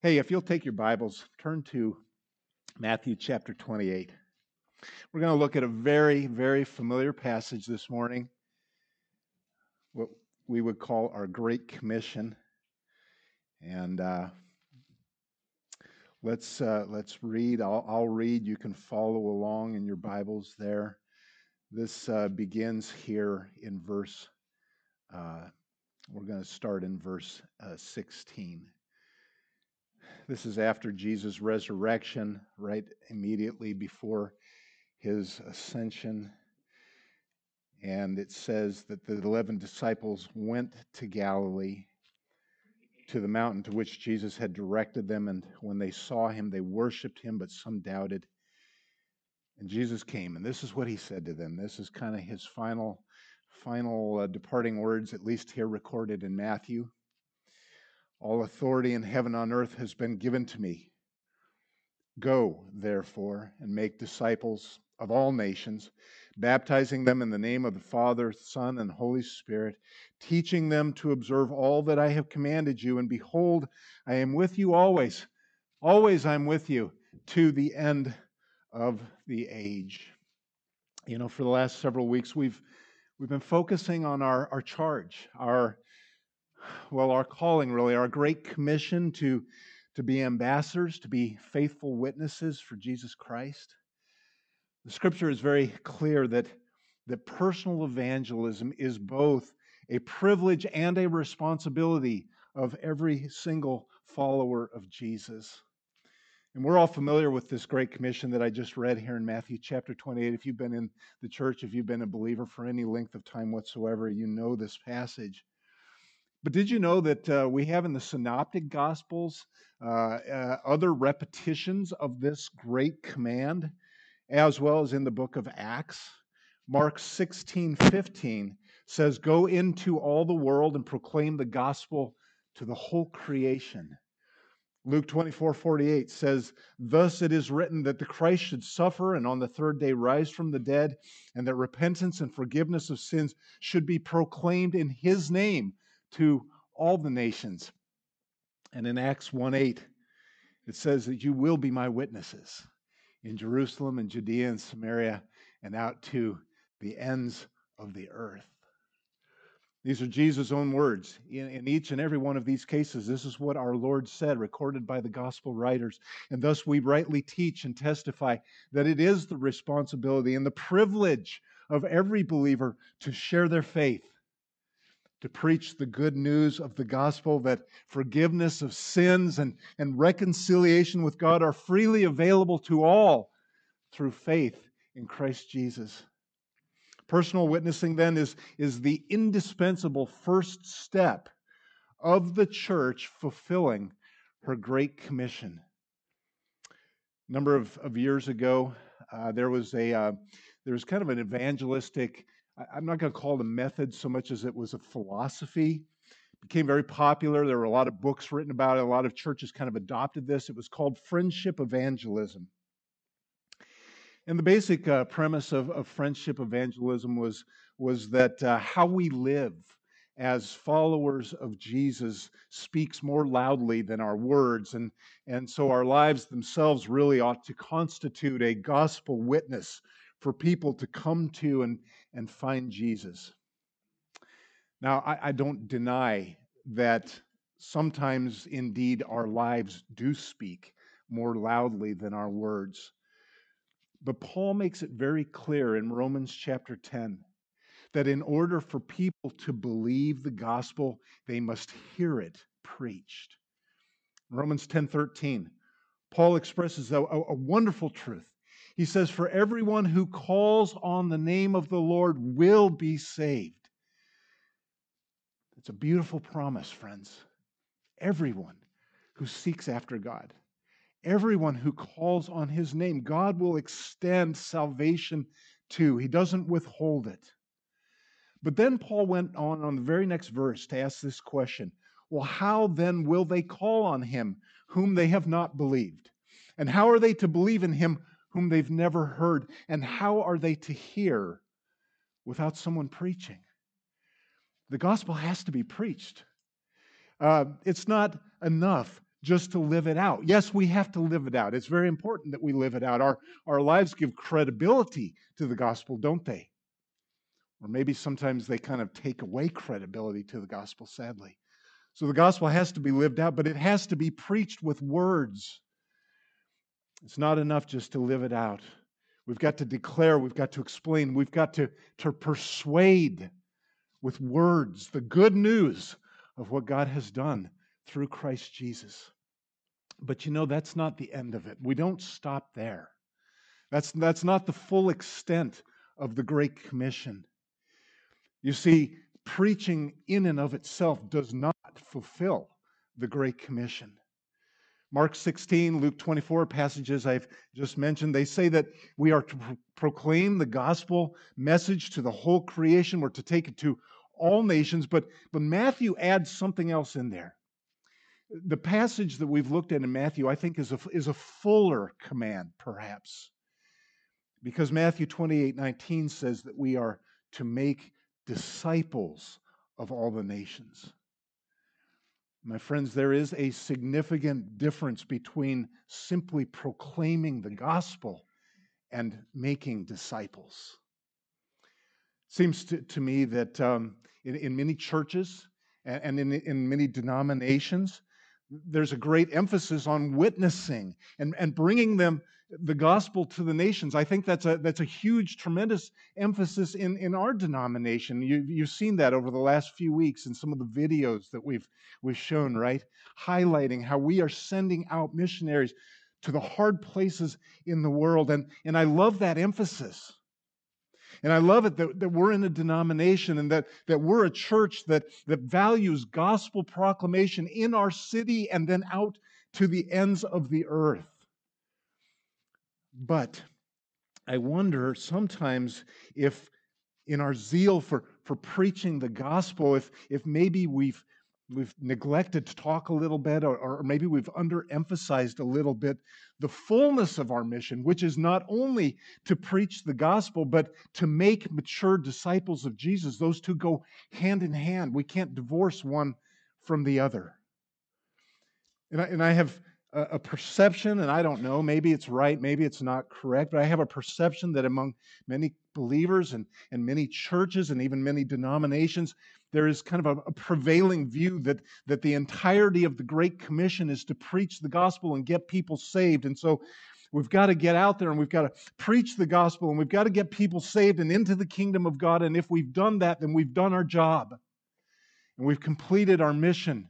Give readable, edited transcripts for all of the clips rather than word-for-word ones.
Hey, if you'll take your Bibles, turn to Matthew chapter 28. We're going to look at a very, very familiar passage this morning, what we would call our Great Commission. And let's read. I'll read. You can follow along in your Bibles there. This begins here in verse. We're going to start in verse 16. This is after Jesus' resurrection, right immediately before his ascension. And it says that the 11 disciples went to Galilee, to the mountain to which Jesus had directed them. And when they saw him, they worshiped him, but some doubted. And Jesus came, and this is what he said to them. This is kind of his final departing words, at least here recorded in Matthew. All authority in heaven and on earth has been given to me. Go, therefore, and make disciples of all nations, baptizing them in the name of the Father, Son, and Holy Spirit, teaching them to observe all that I have commanded you. And behold, I am with you always. Always I'm with you to the end of the age. You know, for the last several weeks, we've been focusing on our charge, our calling, really, our great commission to be ambassadors, to be faithful witnesses for Jesus Christ. The scripture is very clear that personal evangelism is both a privilege and a responsibility of every single follower of Jesus. And we're all familiar with this great commission that I just read here in Matthew chapter 28. If you've been in the church, if you've been a believer for any length of time whatsoever, you know this passage. But did you know that we have in the Synoptic Gospels other repetitions of this great command, as well as in the book of Acts? Mark 16:15 says, "Go into all the world and proclaim the gospel to the whole creation." Luke 24:48 says, "Thus it is written that the Christ should suffer and on the third day rise from the dead, and that repentance and forgiveness of sins should be proclaimed in his name to all the nations." And in Acts 1:8, it says that you will be my witnesses in Jerusalem and Judea and Samaria and out to the ends of the earth. These are Jesus' own words. In each and every one of these cases, this is what our Lord said, recorded by the gospel writers. And thus we rightly teach and testify that it is the responsibility and the privilege of every believer to share their faith, to preach the good news of the gospel, that forgiveness of sins and reconciliation with God are freely available to all through faith in Christ Jesus. Personal witnessing, then, is the indispensable first step of the church fulfilling her Great Commission. A number of years ago, there was kind of an evangelistic, I'm not going to call it a method so much as it was a philosophy. It became very popular. There were a lot of books written about it. A lot of churches kind of adopted this. It was called friendship evangelism. And the basic premise of friendship evangelism was that how we live as followers of Jesus speaks more loudly than our words. And so our lives themselves really ought to constitute a gospel witness for people to come to and find Jesus. Now, I don't deny that sometimes indeed our lives do speak more loudly than our words. But Paul makes it very clear in Romans chapter 10 that in order for people to believe the gospel, they must hear it preached. In Romans 10:13, Paul expresses a wonderful truth. He says, "For everyone who calls on the name of the Lord will be saved." It's a beautiful promise, friends. Everyone who seeks after God, everyone who calls on his name, God will extend salvation to. He doesn't withhold it. But then Paul went on the very next verse to ask this question. Well, how then will they call on him whom they have not believed? And how are they to believe in him whom they've never heard? And how are they to hear without someone preaching? The gospel has to be preached. It's not enough just to live it out. Yes, we have to live it out. It's very important that we live it out. Our lives give credibility to the gospel, don't they? Or maybe sometimes they kind of take away credibility to the gospel, sadly. So the gospel has to be lived out, but it has to be preached with words. It's not enough just to live it out. We've got to declare, we've got to explain, we've got to persuade with words the good news of what God has done through Christ Jesus. But you know, that's not the end of it. We don't stop there. That's not the full extent of the Great Commission. You see, preaching in and of itself does not fulfill the Great Commission. Mark 16, Luke 24, passages I've just mentioned, they say that we are to proclaim the gospel message to the whole creation. We're to take it to all nations. But Matthew adds something else in there. The passage that we've looked at in Matthew, I think, is a fuller command, perhaps. Because Matthew 28:19 says that we are to make disciples of all the nations. My friends, there is a significant difference between simply proclaiming the gospel and making disciples. It seems to me that in many churches and in many denominations, there's a great emphasis on witnessing and bringing the gospel to the nations. I think that's a huge, tremendous emphasis in our denomination. You've seen that over the last few weeks in some of the videos that we've shown, right? Highlighting how we are sending out missionaries to the hard places in the world. And I love that emphasis. And I love it that we're in a denomination and that we're a church that values gospel proclamation in our city and then out to the ends of the earth. But I wonder sometimes if in our zeal for preaching the gospel, if maybe we've neglected to talk a little bit, or maybe we've underemphasized a little bit the fullness of our mission, which is not only to preach the gospel, but to make mature disciples of Jesus. Those two go hand in hand. We can't divorce one from the other. And I have a perception, and I don't know, maybe it's right, maybe it's not correct, but I have a perception that among many believers and many churches and even many denominations, there is kind of a prevailing view that the entirety of the Great Commission is to preach the gospel and get people saved. And so we've got to get out there and we've got to preach the gospel and we've got to get people saved and into the kingdom of God. And if we've done that, then we've done our job and we've completed our mission.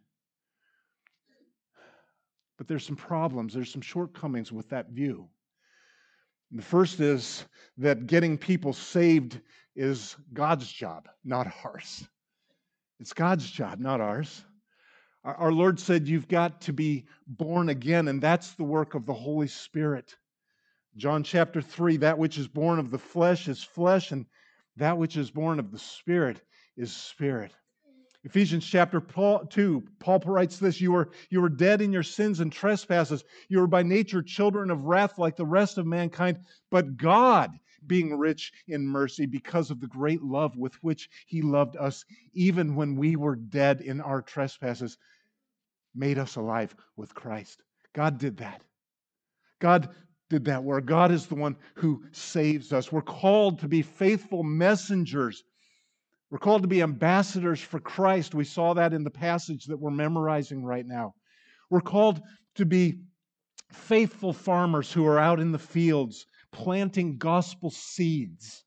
But there's some problems, there's some shortcomings with that view. And the first is that getting people saved is God's job, not ours. It's God's job, not ours. Our Lord said you've got to be born again, and that's the work of the Holy Spirit. John chapter 3, that which is born of the flesh is flesh, and that which is born of the Spirit is spirit. Ephesians chapter 2, Paul writes this, you were dead in your sins and trespasses. You were by nature children of wrath like the rest of mankind, but God, being rich in mercy because of the great love with which He loved us, even when we were dead in our trespasses, made us alive with Christ. God did that. God did that work. God is the one who saves us. We're called to be faithful messengers. We're called to be ambassadors for Christ. We saw that in the passage that we're memorizing right now. We're called to be faithful farmers who are out in the fields planting gospel seeds.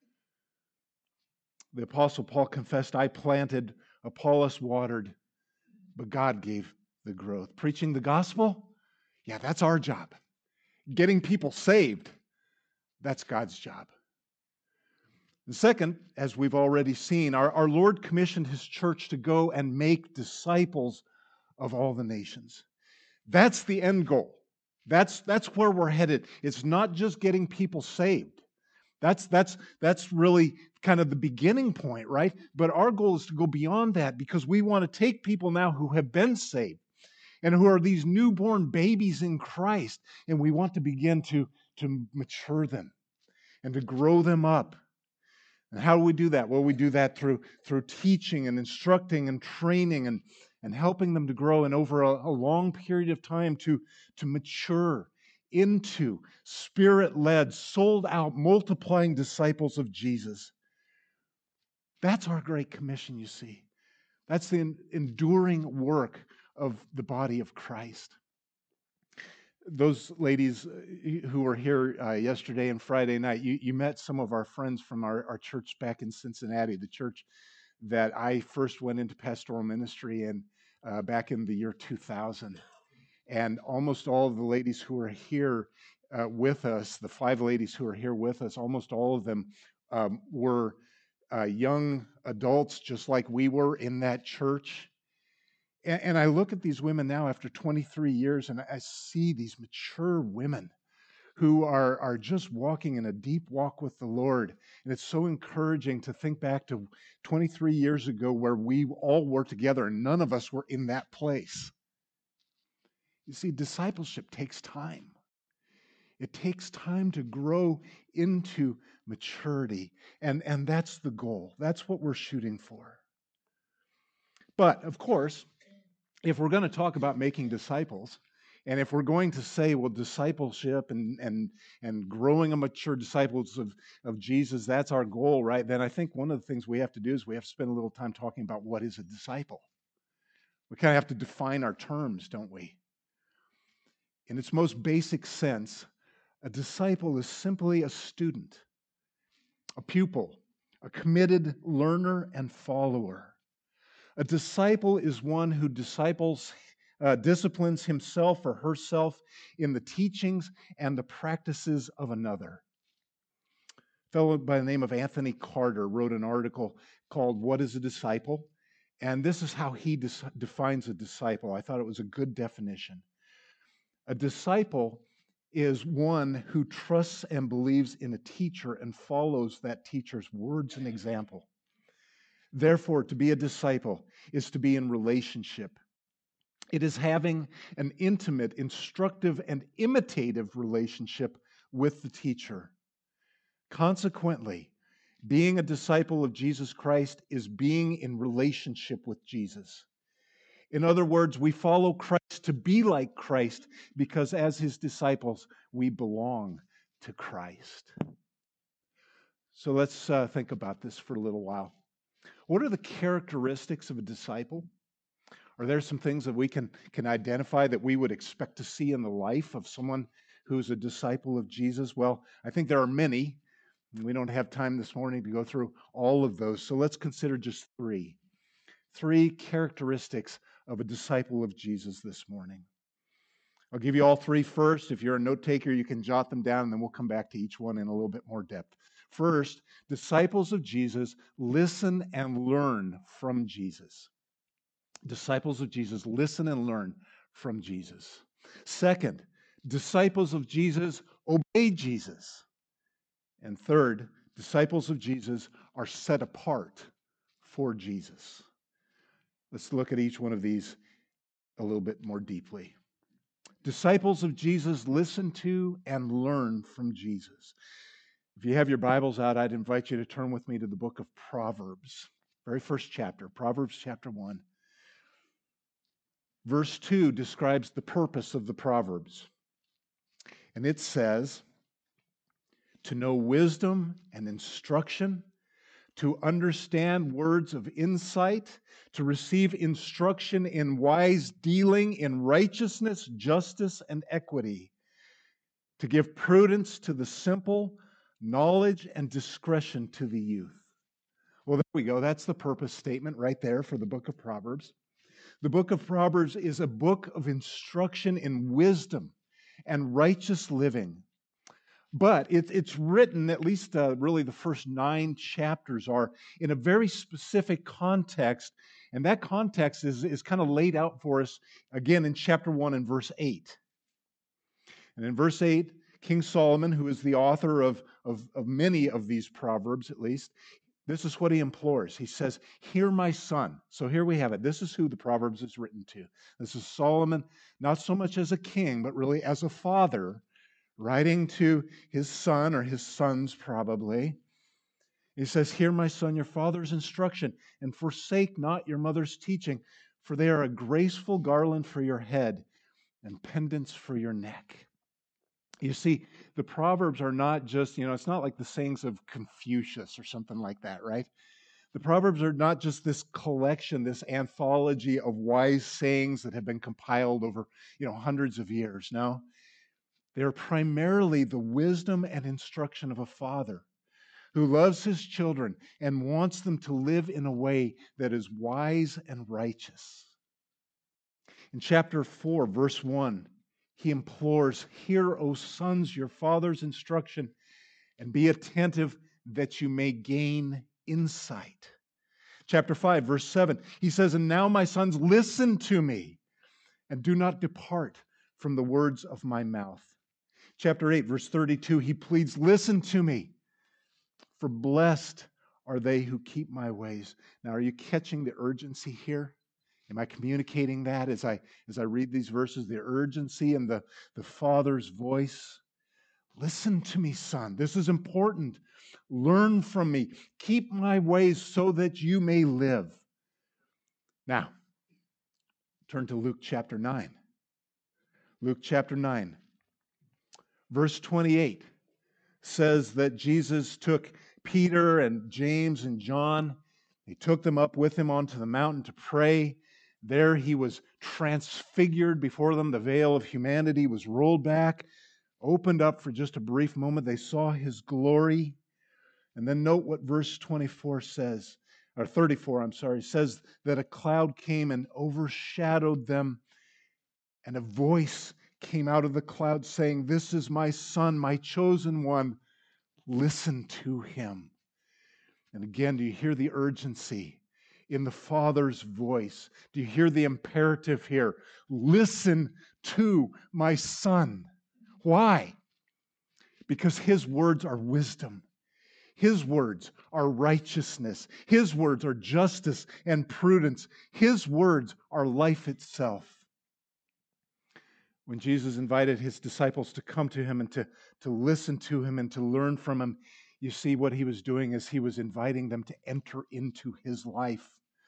The Apostle Paul confessed, I planted, Apollos watered, but God gave the growth. Preaching the gospel? Yeah, that's our job. Getting people saved? That's God's job. And second, as we've already seen, our Lord commissioned His church to go and make disciples of all the nations. That's the end goal. That's where we're headed. It's not just getting people saved. That's really kind of the beginning point, right? But our goal is to go beyond that because we want to take people now who have been saved and who are these newborn babies in Christ, and we want to begin to mature them and to grow them up. And how do we do that? Well, we do that through teaching and instructing and training and and helping them to grow and over a long period of time to mature into Spirit-led, sold-out, multiplying disciples of Jesus. That's our Great Commission, you see. That's the enduring work of the body of Christ. Those ladies who were here yesterday and Friday night, you met some of our friends from our church back in Cincinnati, the church that I first went into pastoral ministry in back in the year 2000. And almost all of the ladies who are here with us, the 5 ladies who are here with us, almost all of them were young adults, just like we were in that church. And I look at these women now after 23 years, and I see these mature women who are just walking in a deep walk with the Lord. And it's so encouraging to think back to 23 years ago where we all were together and none of us were in that place. You see, discipleship takes time. It takes time to grow into maturity. And that's the goal. That's what we're shooting for. But, of course, if we're going to talk about making disciples, and if we're going to say, well, discipleship and growing a mature disciples of Jesus, that's our goal, right? Then I think one of the things we have to do is we have to spend a little time talking about what is a disciple. We kind of have to define our terms, don't we? In its most basic sense, a disciple is simply a student, a pupil, a committed learner and follower. A disciple is one who disciplines himself or herself in the teachings and the practices of another. A fellow by the name of Anthony Carter wrote an article called "What is a Disciple?" And this is how he defines a disciple. I thought it was a good definition. A disciple is one who trusts and believes in a teacher and follows that teacher's words and example. Therefore, to be a disciple is to be in relationship. It is having an intimate, instructive, and imitative relationship with the teacher. Consequently, being a disciple of Jesus Christ is being in relationship with Jesus. In other words, we follow Christ to be like Christ because as his disciples, we belong to Christ. So let's think about this for a little while. What are the characteristics of a disciple? Are there some things that we can identify that we would expect to see in the life of someone who's a disciple of Jesus? Well, I think there are many. We don't have time this morning to go through all of those. So let's consider just 3. 3 characteristics of a disciple of Jesus this morning. I'll give you all 3 first. If you're a note taker, you can jot them down, and then we'll come back to each one in a little bit more depth. First, disciples of Jesus listen and learn from Jesus. Disciples of Jesus listen and learn from Jesus. Second, disciples of Jesus obey Jesus. And third, disciples of Jesus are set apart for Jesus. Let's look at each one of these a little bit more deeply. Disciples of Jesus listen to and learn from Jesus. If you have your Bibles out, I'd invite you to turn with me to the book of Proverbs, very first chapter, Proverbs chapter 1. Verse 2 describes the purpose of the Proverbs. And it says, to know wisdom and instruction, to understand words of insight, to receive instruction in wise dealing, in righteousness, justice, and equity, to give prudence to the simple, knowledge and discretion to the youth. Well, there we go. That's the purpose statement right there for the book of Proverbs. The book of Proverbs is a book of instruction in wisdom and righteous living. But it's written, at least really the first 9 chapters are, in a very specific context. And that context is kind of laid out for us, again, in chapter 1 and verse 8. And in verse 8, King Solomon, who is the author of many of these Proverbs, at least, this is what he implores. He says, hear my son. So here we have it. This is who the Proverbs is written to. This is Solomon, not so much as a king, but really as a father, writing to his son, or his sons probably. He says, hear my son, your father's instruction, and forsake not your mother's teaching. for they are a graceful garland for your head and pendants for your neck. You see, the Proverbs are not just, it's not like the sayings of Confucius or something like that, right? The Proverbs are not just this collection, this anthology of wise sayings that have been compiled over, hundreds of years. No, they're primarily the wisdom and instruction of a father who loves his children and wants them to live in a way that is wise and righteous. In chapter 4, verse 1, he implores, "Hear, O sons, your father's instruction, and be attentive that you may gain insight." Chapter 5, verse 7, he says, "And now, my sons, listen to me, and do not depart from the words of my mouth." Chapter 8, verse 32, he pleads, "Listen to me, for blessed are they who keep my ways." Now, are you catching the urgency here? Am I communicating that as I read these verses, the urgency and the Father's voice? Listen to me, son. This is important. Learn from me. Keep my ways so that you may live. Now, turn to Luke chapter 9. Luke chapter 9, verse 28 says that Jesus took Peter and James and John. He took them up with him onto the mountain to pray. There he was transfigured before them. The veil of humanity was rolled back, opened up for just a brief moment. They saw his glory. And then note what verse 24 says, or 34, I'm sorry, says that a cloud came and overshadowed them, and a voice came out of the cloud saying, "This is my son, my chosen one. Listen to him." And again, do you hear the urgency in the Father's voice? Do you hear the imperative here? Listen to my son. Why? Because his words are wisdom. His words are righteousness. His words are justice and prudence. His words are life itself. When Jesus invited his disciples to come to him and to listen to him and to learn from him, you see what he was doing is he was inviting them to enter into his life.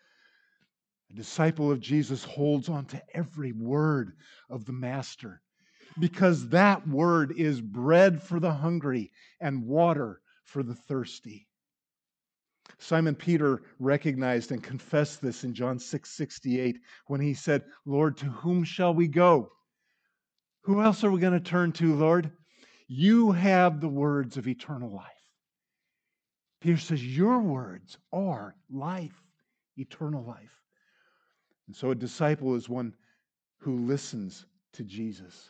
A disciple of Jesus holds on to every word of the Master because that word is bread for the hungry and water for the thirsty. Simon Peter recognized and confessed this in John 6:68 when he said, "Lord, to whom shall we go? Who else are we going to turn to, Lord? You have the words of eternal life." Peter says, your words are life, eternal life. And so a disciple is one who listens to Jesus.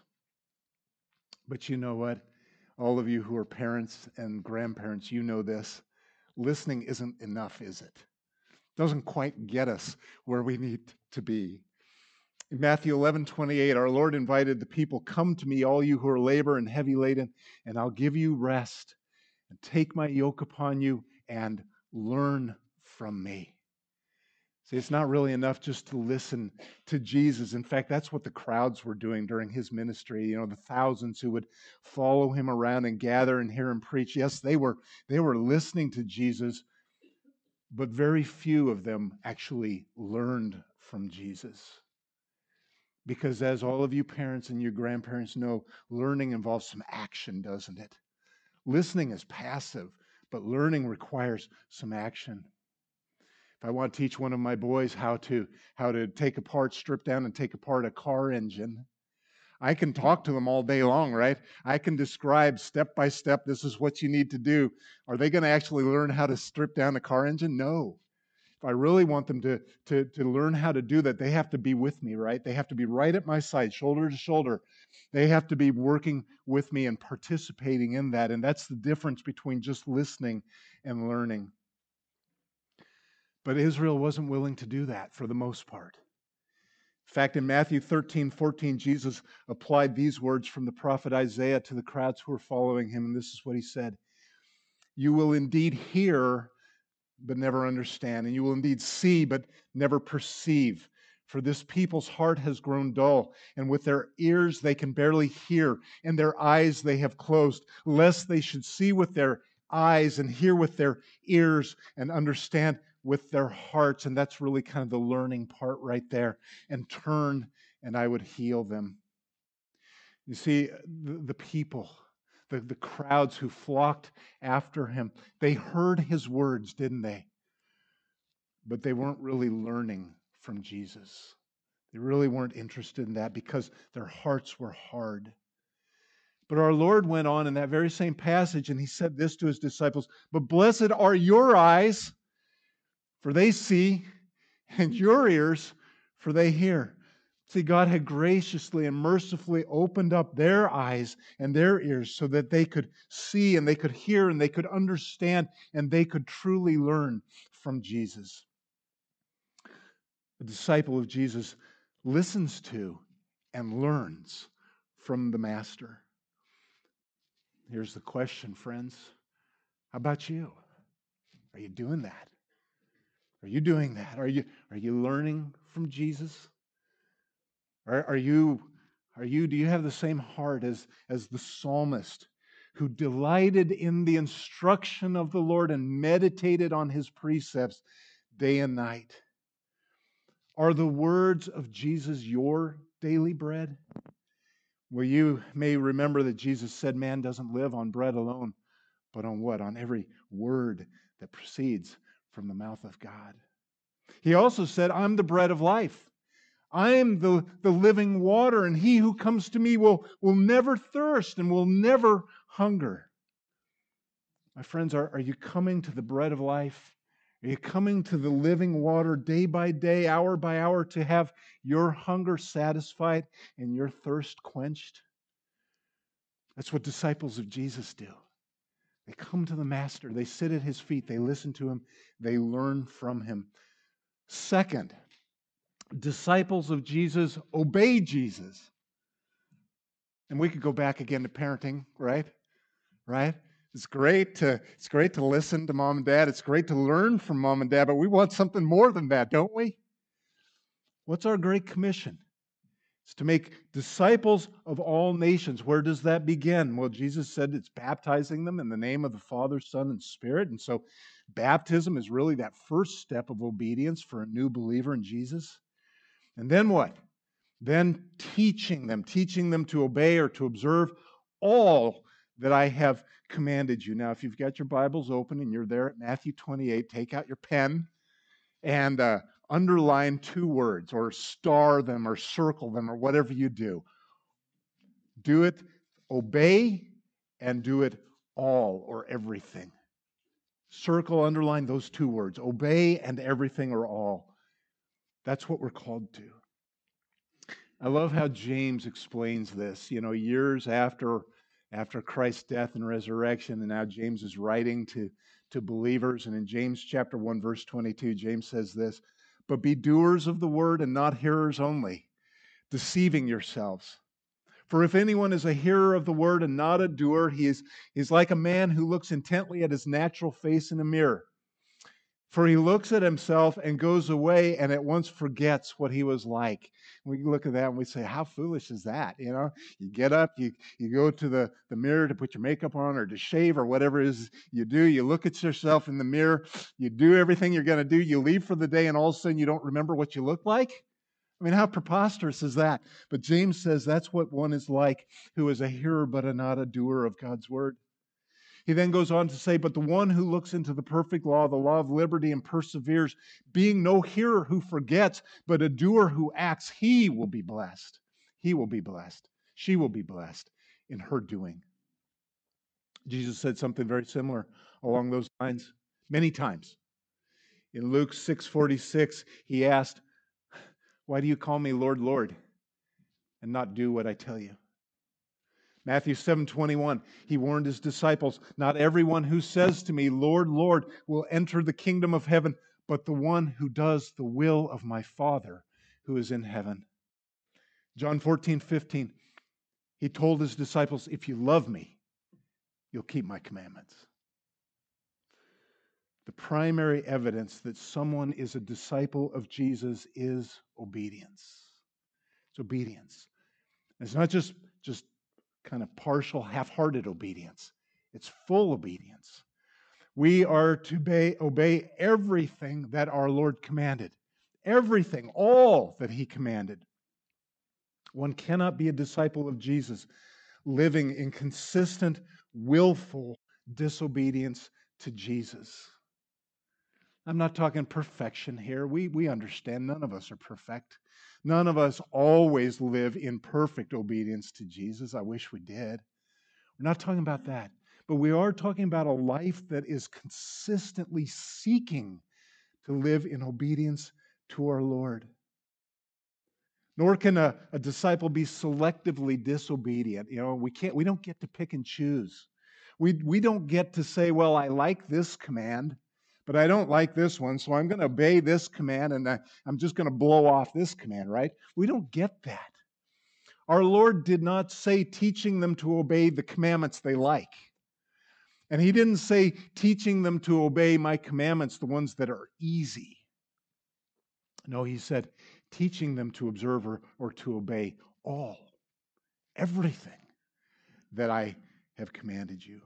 But you know what? All of you who are parents and grandparents, you know this. Listening isn't enough, is it? Doesn't quite get us where we need to be. In Matthew 11:28, our Lord invited the people, "Come to me, all you who are labor and heavy laden, and I'll give you rest. And take my yoke upon you and learn from me." See, it's not really enough just to listen to Jesus. In fact, that's what the crowds were doing during his ministry. The thousands who would follow him around and gather and hear him preach. Yes, they were listening to Jesus, but very few of them actually learned from Jesus. Because as all of you parents and your grandparents know, learning involves some action, doesn't it? Listening is passive, but learning requires some action. If I want to teach one of my boys how to strip down and take apart a car engine, I can talk to them all day long, right? I can describe step by step, this is what you need to do. Are they going to actually learn how to strip down a car engine? No. If I really want them to learn how to do that, they have to be with me, right? They have to be right at my side, shoulder to shoulder. They have to be working with me and participating in that. And that's the difference between just listening and learning. But Israel wasn't willing to do that for the most part. In fact, in Matthew 13:14, Jesus applied these words from the prophet Isaiah to the crowds who were following him. And this is what he said: "You will indeed hear, but never understand. And you will indeed see, but never perceive. For this people's heart has grown dull, and with their ears they can barely hear, and their eyes they have closed, lest they should see with their eyes and hear with their ears and understand with their hearts, and that's really kind of the learning part right there, and turn, and I would heal them. You see, the people, the crowds who flocked after him, they heard his words, didn't they? But they weren't really learning from Jesus. They really weren't interested in that because their hearts were hard. But our Lord went on in that very same passage, and he said this to his disciples, "But blessed are your eyes, for they see, and your ears, for they hear." See, God had graciously and mercifully opened up their eyes and their ears so that they could see and they could hear and they could understand and they could truly learn from Jesus. A disciple of Jesus listens to and learns from the Master. Here's the question, friends. How about you? Are you doing that? Are you doing that? Are you learning from Jesus? Do you have the same heart as the psalmist who delighted in the instruction of the Lord and meditated on his precepts day and night? Are the words of Jesus your daily bread? Well, you may remember that Jesus said man doesn't live on bread alone, but on what? On every word that proceeds from the mouth of God. He also said, I'm the bread of life. I am the living water, and he who comes to me will never thirst and will never hunger. My friends, are you coming to the bread of life? Are you coming to the living water day by day, hour by hour, to have your hunger satisfied and your thirst quenched? That's what disciples of Jesus do. They come to the Master, they sit at his feet, they listen to him, they learn from him. Second, disciples of Jesus obey Jesus. And we could go back again to parenting, right? Right? It's great to listen to mom and dad. It's great to learn from mom and dad, but we want something more than that, don't we? What's our great commission? It's to make disciples of all nations. Where does that begin? Well, Jesus said it's baptizing them in the name of the Father, Son, and Spirit. And so baptism is really that first step of obedience for a new believer in Jesus. And then what? Then teaching them to obey or to observe all that I have commanded you. Now, if you've got your Bibles open and you're there at Matthew 28, take out your pen and underline two words or star them or circle them or whatever you do. Do it, obey, and do it all or everything. Circle, underline those two words, obey and everything or all. That's what we're called to. I love how James explains this. You know, years after Christ's death and resurrection, and now James is writing to believers. And in James chapter 1, verse 22, James says this, "But be doers of the word and not hearers only, deceiving yourselves. For if anyone is a hearer of the word and not a doer, he is like a man who looks intently at his natural face in a mirror. For he looks at himself and goes away and at once forgets what he was like." We look at that and we say, how foolish is that? You know, you get up, you go to the mirror to put your makeup on or to shave or whatever it is you do. You look at yourself in the mirror, you do everything you're going to do, you leave for the day, and all of a sudden you don't remember what you look like? I mean, how preposterous is that? But James says that's what one is like who is a hearer but not a doer of God's word. He then goes on to say, "But the one who looks into the perfect law, the law of liberty, and perseveres, being no hearer who forgets, but a doer who acts, he will be blessed." He will be blessed. She will be blessed in her doing. Jesus said something very similar along those lines many times. In Luke 6:46, he asked, "Why do you call me Lord, Lord, and not do what I tell you?" Matthew 7:21, he warned his disciples, "Not everyone who says to me, 'Lord, Lord,' will enter the kingdom of heaven, but the one who does the will of my Father who is in heaven." John 14:15, he told his disciples, "If you love me, you'll keep my commandments." The primary evidence that someone is a disciple of Jesus is obedience. It's obedience. It's not just kind of partial, half-hearted obedience. It's full obedience. We are to obey everything that our Lord commanded. Everything, all that he commanded. One cannot be a disciple of Jesus living in consistent, willful disobedience to Jesus. I'm not talking perfection here. We understand none of us are perfect. None of us always live in perfect obedience to Jesus. I wish we did. We're not talking about that. But we are talking about a life that is consistently seeking to live in obedience to our Lord. Nor can a disciple be selectively disobedient. We don't get to pick and choose. We don't get to say, well, I like this command, but I don't like this one, so I'm going to obey this command and I'm just going to blow off this command, right? We don't get that. Our Lord did not say teaching them to obey the commandments they like. And he didn't say teaching them to obey my commandments, the ones that are easy. No, he said teaching them to observe or to obey everything that I have commanded you.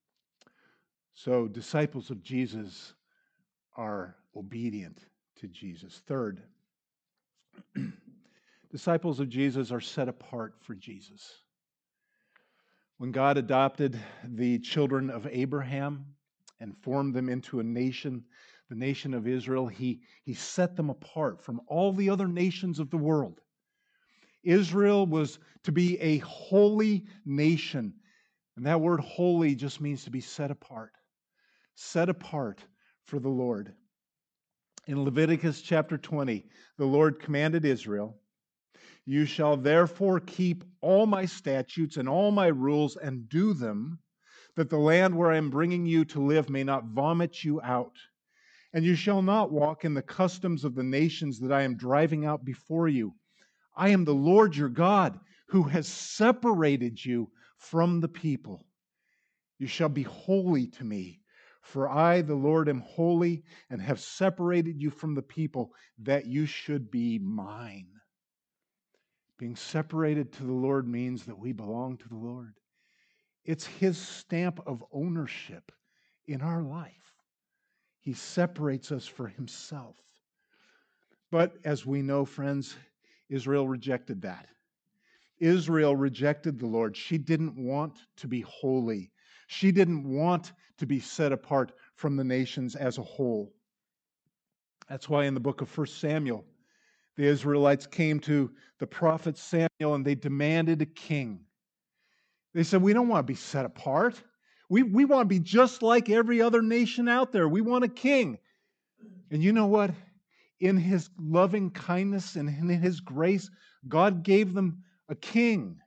So disciples of Jesus are obedient to Jesus. Third, disciples of Jesus are set apart for Jesus. When God adopted the children of Abraham and formed them into a nation, the nation of Israel, he set them apart from all the other nations of the world. Israel was to be a holy nation. And that word holy just means to be set apart for the Lord. In Leviticus chapter 20, the Lord commanded Israel, "You shall therefore keep all my statutes and all my rules and do them, that the land where I am bringing you to live may not vomit you out. And you shall not walk in the customs of the nations that I am driving out before you. I am the Lord your God, who has separated you from the people. You shall be holy to me, for I, the Lord, am holy and have separated you from the people, that you should be mine." Being separated to the Lord means that we belong to the Lord. It's his stamp of ownership in our life. He separates us for himself. But as we know, friends, Israel rejected that. Israel rejected the Lord. She didn't want to be holy. She didn't want to be set apart from the nations as a whole. That's why in the book of 1 Samuel, the Israelites came to the prophet Samuel and they demanded a king. They said, we don't want to be set apart. We want to be just like every other nation out there. We want a king. And you know what? In his loving kindness and in his grace, God gave them a king.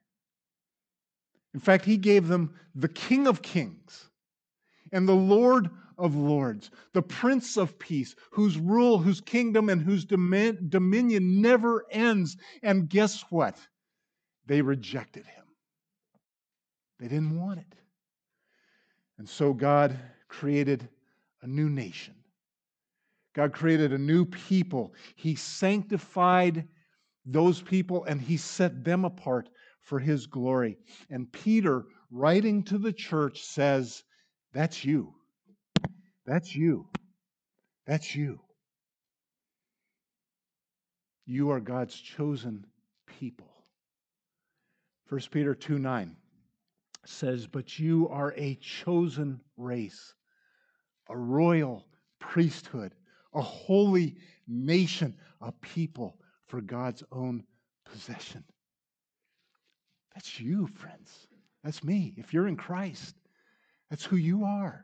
In fact, he gave them the King of Kings and the Lord of Lords, the Prince of Peace, whose rule, whose kingdom, and whose dominion never ends. And guess what? They rejected him. They didn't want it. And so God created a new nation. God created a new people. He sanctified those people and he set them apart for his glory. And Peter, writing to the church, says, that's you. That's you. That's you. You are God's chosen people. 1 Peter 2:9 says, "But you are a chosen race, a royal priesthood, a holy nation, a people for God's own possession." That's you, friends. That's me. If you're in Christ, that's who you are.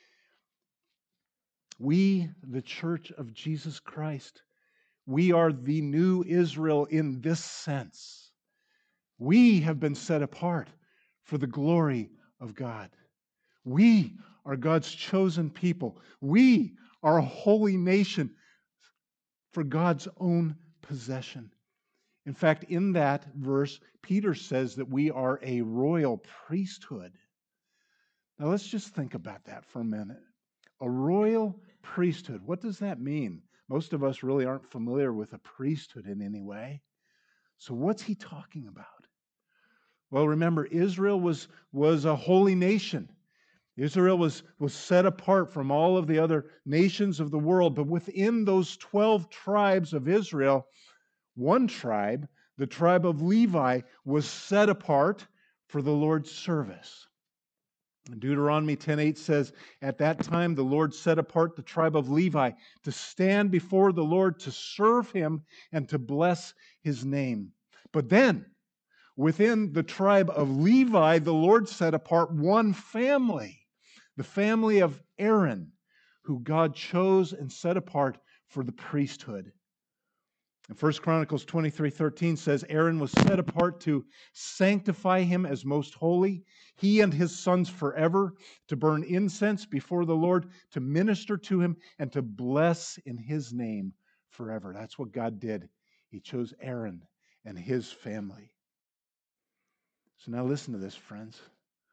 We, the church of Jesus Christ, we are the new Israel in this sense. We have been set apart for the glory of God. We are God's chosen people. We are a holy nation for God's own possession. In fact, in that verse, Peter says that we are a royal priesthood. Now let's just think about that for a minute. A royal priesthood. What does that mean? Most of us really aren't familiar with a priesthood in any way. So what's he talking about? Well, remember, Israel was a holy nation. Israel was set apart from all of the other nations of the world, but within those 12 tribes of Israel, one tribe, the tribe of Levi, was set apart for the Lord's service. Deuteronomy 10:8 says, "At that time the Lord set apart the tribe of Levi to stand before the Lord to serve him and to bless his name." But then, within the tribe of Levi, the Lord set apart one family, the family of Aaron, who God chose and set apart for the priesthood. And 1 Chronicles 23:13 says, "Aaron was set apart to sanctify him as most holy, he and his sons forever, to burn incense before the Lord, to minister to him, and to bless in his name forever." That's what God did. He chose Aaron and his family. So now listen to this, friends.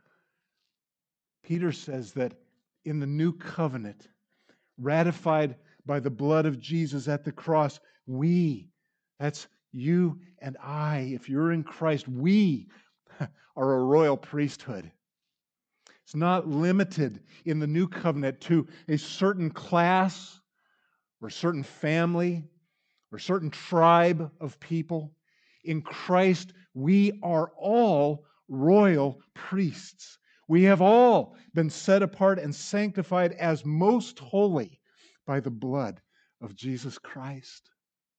Peter says that in the new covenant, ratified by the blood of Jesus at the cross, that's you and I, if you're in Christ, we are a royal priesthood. It's not limited in the new covenant to a certain class or certain family or certain tribe of people. In Christ, we are all royal priests. We have all been set apart and sanctified as most holy by the blood of Jesus Christ.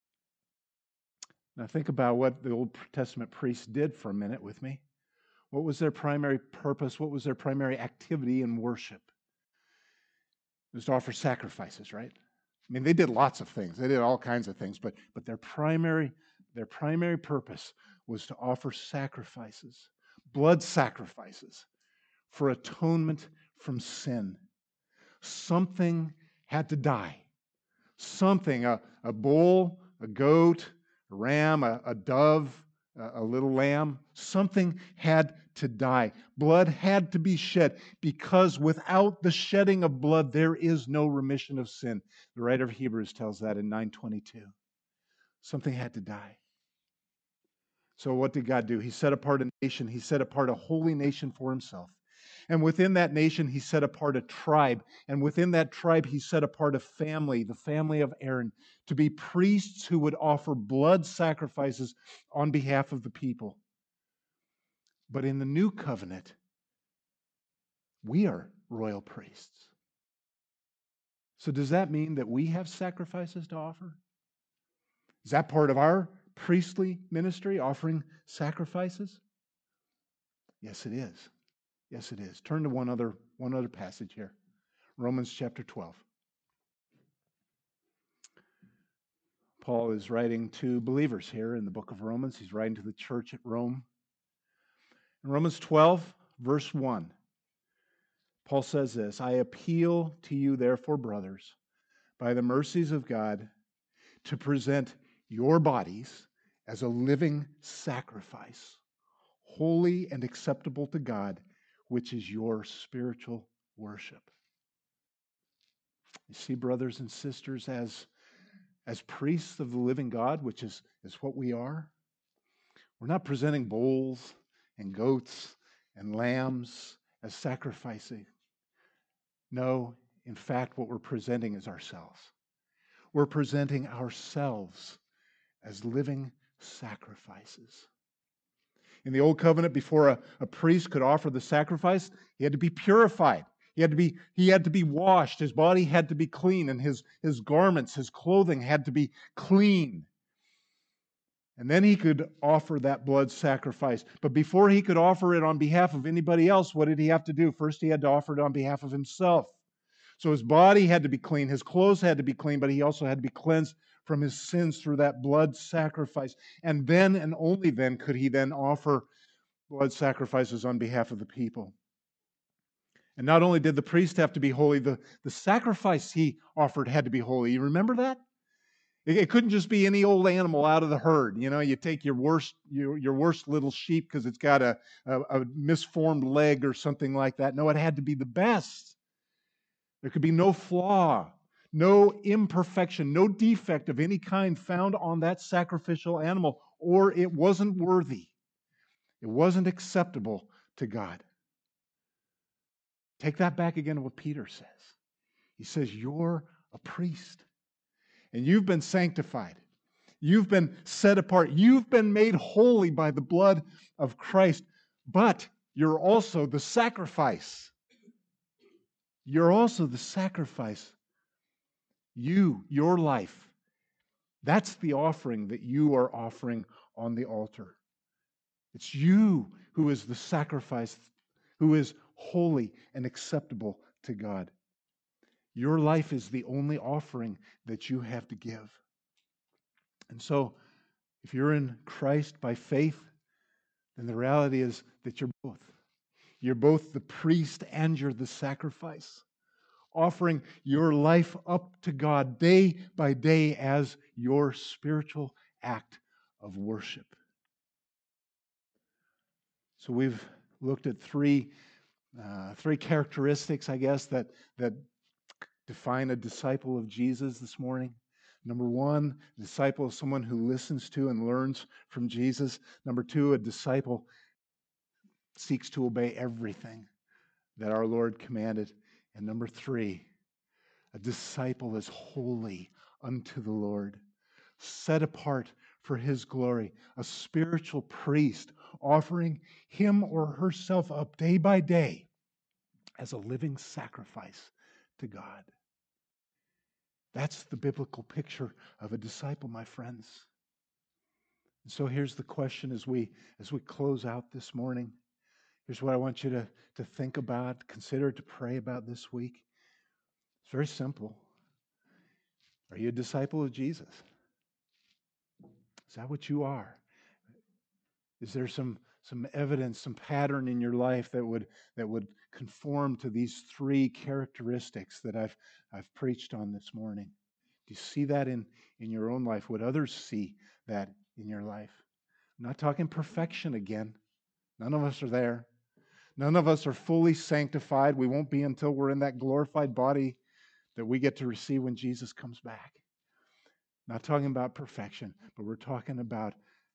Now think about what the Old Testament priests did for a minute with me. What was their primary purpose? What was their primary activity in worship? It was to offer sacrifices, right? I mean, they did lots of things. They did all kinds of things, but their primary purpose was to offer sacrifices, blood sacrifices for atonement from sin. Something had to die. Something, a bull, a goat, a ram, a dove, a little lamb, something had to die. Blood had to be shed, because without the shedding of blood, there is no remission of sin. The writer of Hebrews tells that in 9:22. Something had to die. So what did God do? He set apart a nation. He set apart a holy nation for himself. And within that nation, he set apart a tribe. And within that tribe, he set apart a family, the family of Aaron, to be priests who would offer blood sacrifices on behalf of the people. But in the new covenant, we are royal priests. So does that mean that we have sacrifices to offer? Is that part of our priestly ministry, offering sacrifices? Yes, it is. Yes, it is. Turn to one other passage here. Romans chapter 12. Paul is writing to believers here in the book of Romans. He's writing to the church at Rome. In Romans 12, verse 1, Paul says this, "I appeal to you, therefore, brothers, by the mercies of God, to present your bodies as a living sacrifice, holy and acceptable to God, which is your spiritual worship." You see, brothers and sisters, as priests of the living God, which is what we are, we're not presenting bulls and goats and lambs as sacrificing. No, in fact, what we're presenting is ourselves. We're presenting ourselves as living sacrifices. In the Old Covenant, before a priest could offer the sacrifice, he had to be purified. He had to be washed. His body had to be clean, and his garments, his clothing had to be clean. And then he could offer that blood sacrifice. But before he could offer it on behalf of anybody else, what did he have to do? First, he had to offer it on behalf of himself. So his body had to be clean, his clothes had to be clean, but he also had to be cleansed from his sins through that blood sacrifice. And then and only then could he then offer blood sacrifices on behalf of the people. And not only did the priest have to be holy, the sacrifice he offered had to be holy. You remember that? It couldn't just be any old animal out of the herd. You know, you take your worst little sheep because it's got a misformed leg or something like that. No, it had to be the best. There could be no flaw, no imperfection, no defect of any kind found on that sacrificial animal, or it wasn't worthy. It wasn't acceptable to God. Take that back again to what Peter says. He says, you're a priest, and you've been sanctified. You've been set apart. You've been made holy by the blood of Christ, but you're also the sacrifice. You're also the sacrifice. Your life, that's the offering that you are offering on the altar. It's you who is the sacrifice, who is holy and acceptable to God. Your life is the only offering that you have to give. And so, if you're in Christ by faith, then the reality is that you're both. You're both the priest and you're the sacrifice, offering your life up to God day by day as your spiritual act of worship. So we've looked at three characteristics, I guess, that define a disciple of Jesus this morning. Number one, a disciple is someone who listens to and learns from Jesus. Number two, a disciple seeks to obey everything that our Lord commanded. And number three, a disciple is holy unto the Lord, set apart for His glory, a spiritual priest offering him or herself up day by day as a living sacrifice to God. That's the biblical picture of a disciple, my friends. And so here's the question as we close out this morning. Here's what I want you to think about, consider, to pray about this week. It's very simple. Are you a disciple of Jesus? Is that what you are? Is there some evidence, some pattern in your life that would conform to these three characteristics that I've preached on this morning? Do you see that in your own life? Would others see that in your life? I'm not talking perfection again. None of us are there. None of us are fully sanctified. We won't be until we're in that glorified body that we get to receive when Jesus comes back. Not talking about perfection, but we're talking about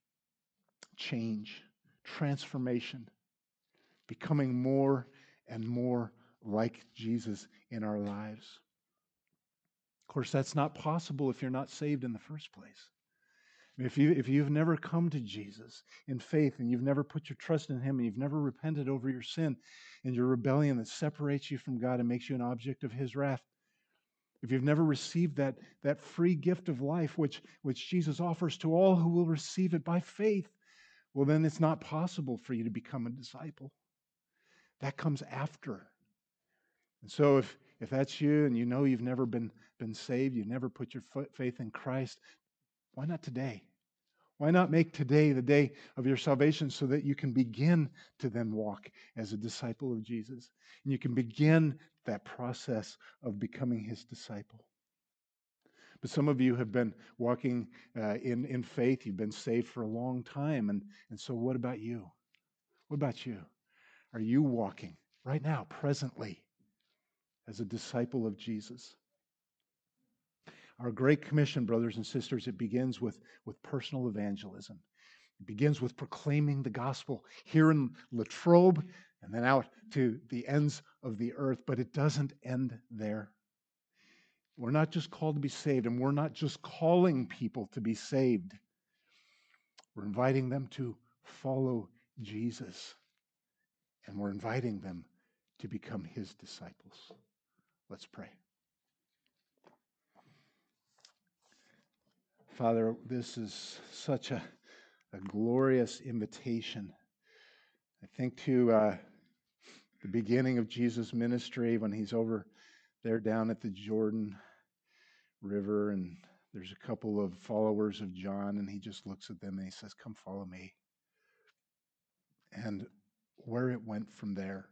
change, transformation, becoming more and more like Jesus in our lives. Of course, that's not possible if you're not saved in the first place. If you've never come to Jesus in faith and you've never put your trust in Him and you've never repented over your sin and your rebellion that separates you from God and makes you an object of His wrath, if you've never received that free gift of life which Jesus offers to all who will receive it by faith, well, then it's not possible for you to become a disciple. That comes after. And so if that's you and you know you've never been saved, you've never put your faith in Christ, why not today? Why not make today the day of your salvation so that you can begin to then walk as a disciple of Jesus? And you can begin that process of becoming His disciple. But some of you have been walking in faith. You've been saved for a long time. And so what about you? What about you? Are you walking right now, presently, as a disciple of Jesus? Our Great Commission, brothers and sisters, it begins with personal evangelism. It begins with proclaiming the gospel here in Latrobe and then out to the ends of the earth, but it doesn't end there. We're not just called to be saved, and we're not just calling people to be saved. We're inviting them to follow Jesus, and we're inviting them to become His disciples. Let's pray. Father, this is such a glorious invitation. I think to the beginning of Jesus' ministry when He's over there down at the Jordan River, and there's a couple of followers of John, and He just looks at them and He says, "Come follow me." And where it went from there,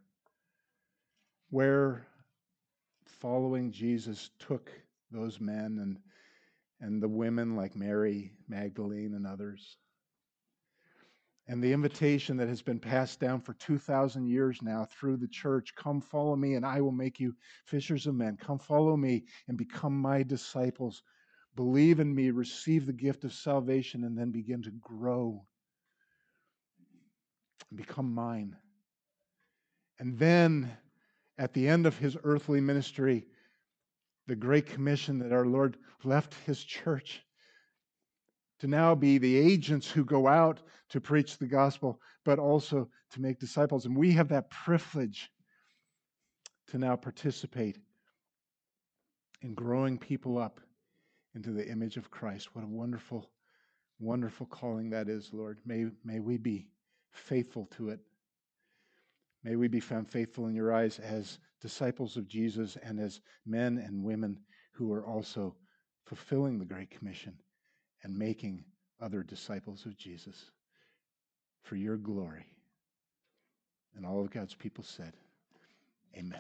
where following Jesus took those men and the women like Mary Magdalene and others, and the invitation that has been passed down for 2,000 years now through the church, "Come follow me and I will make you fishers of men. Come follow me and become my disciples. Believe in me, receive the gift of salvation, and then begin to grow and become mine." And then at the end of his earthly ministry, the great commission that our Lord left his church to now be the agents who go out to preach the gospel, but also to make disciples. And we have that privilege to now participate in growing people up into the image of Christ. What a wonderful, wonderful calling that is, Lord. May we be faithful to it. May we be found faithful in your eyes as disciples of Jesus and as men and women who are also fulfilling the Great Commission and making other disciples of Jesus for your glory. And all of God's people said, amen.